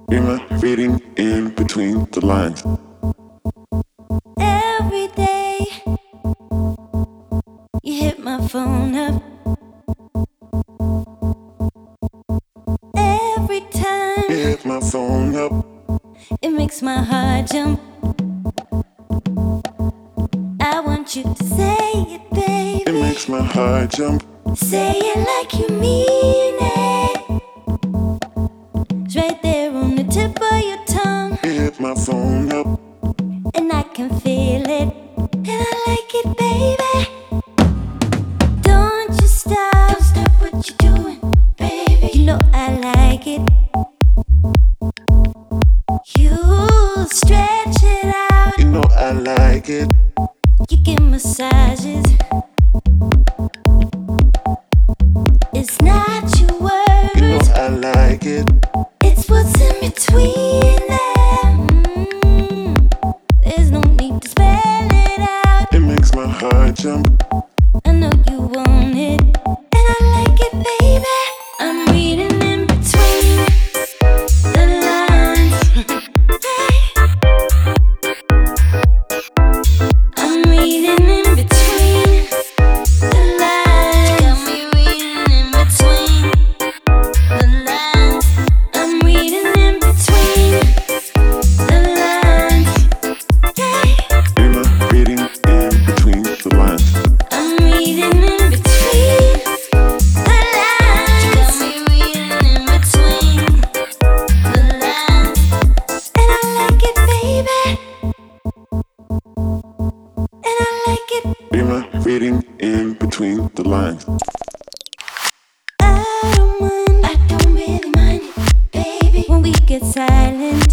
Am I reading in between the lines? Every day you hit my phone up. Every time You hit my phone up. it makes my heart jump. I want you to say it, It baby. makes my heart jump. Say it like you mean it. It's right there on the tip of your tongue, You hit my phone up. and I can feel it, and I like it, baby. Don't you stop, don't stop what you're doing, baby. You know I like it. You stretch it out, You know I like it. you give massages. It's not your You know words, I like it. it's what's in between them. There's no need to spell it out. It makes my heart jump. I know you want it, and I like it, baby. I'm reading in between the lines. I'm reading in between the lines. Got me reading in between the lines. I'm reading in between the lines. Am I reading in between the lines? I'm reading in between the lines. Got me reading in between the lines. And I like it, baby. And I like it. Am I reading in between the lines? I don't really mind it, baby. When we get silent,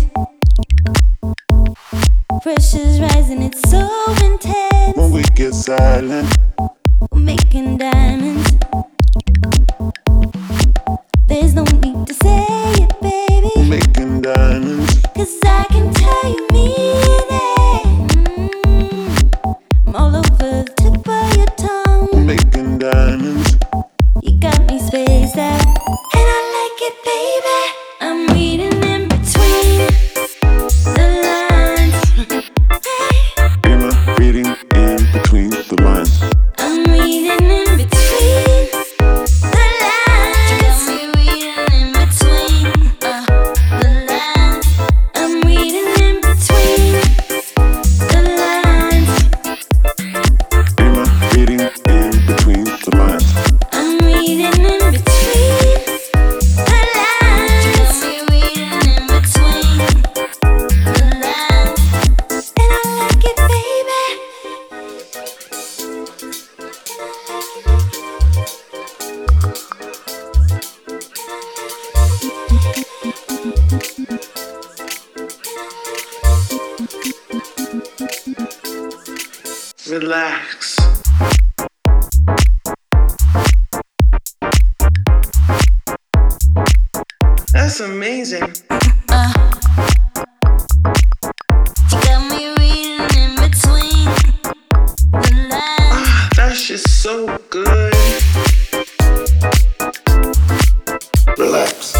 pressure's rising, it's so intense. When we get silent, We're making diamonds. There's no need to say it, baby. we're making diamonds. 'Cause I can tell you mean it. I'm all over the tip of your We're tongue. making diamonds. You got me spaced out, and I like it, baby. I'm reading in between the lines. Am I reading in between the lines? I'm reading in between the lines. Got me reading in between the lines. I'm reading in between the lines. Am I reading in between the lines? I'm reading in between the lines. Got me reading in between the lines. And I like it, baby. Relax. That's amazing. You got me reading in between the lines. That's just so good. Relax.